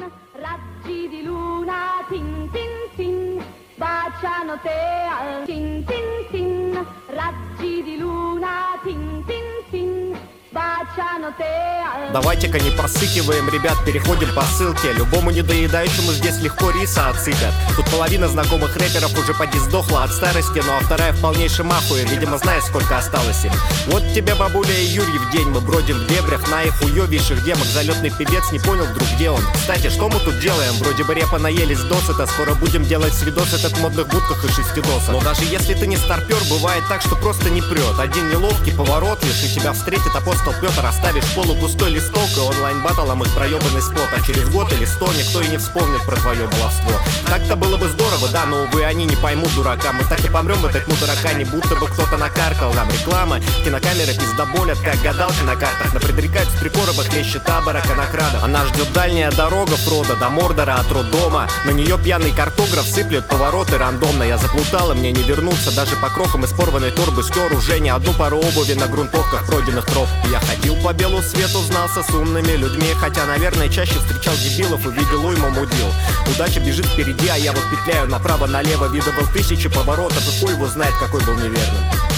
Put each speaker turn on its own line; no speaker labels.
raggi di luna, tin tin tin, baciano te al tin tin tin, raggi di luna, tin tin tin, baciano te al.
Давайте-ка не посыкиваем, ребят, переходим по ссылке. Любому недоедающему здесь легко риса отсыпят. Тут половина знакомых рэперов уже поди сдохла от старости, ну а вторая в полнейшем ахуе, видимо, знает, сколько осталось им. Вот тебе бабуля и Юрий в день, мы бродим в дебрях наив уёбейших демок. Залетный певец не понял вдруг, где он. Кстати, что мы тут делаем? Вроде бы репа наелись досыта, скоро будем делать свидос этот в модных будках и шестидосов. Но даже если ты не старпер, бывает так, что просто не прет. Один неловкий поворот, лишь и тебя встретит апостол Петр. Оставишь полупустой листок и онлайн-баттлом их проебанный спот. А через год или 100 никто и не вспомнит про твое баловство. Так-то было бы здорово, да, но увы, они не поймут дурака. Мы так и помрем в этой таракане, будто бы кто-то накаркал нам. Реклама, кинокамеры пиздоболят, как гадалки на картах. Напредрекают с прикоробах лещи табора конокрадов. Она ждет дальняя дорога Фрода до Мордора от роддома. На нее пьяный картограф сыплет повороты рандомно. Я заплутал, и мне не вернуться даже по крохам из порванной торбы. Стер уже не одну пару обуви на грунтовках пройденных троп. Я ходил по белу свету, знался с умными людьми, хотя, наверное, чаще встречал дебилов и видел уйму мудил. Удача бежит впереди, а я вот петляю направо-налево. Видывал тысячи поворотов, и хуй его знает, какой был неверным.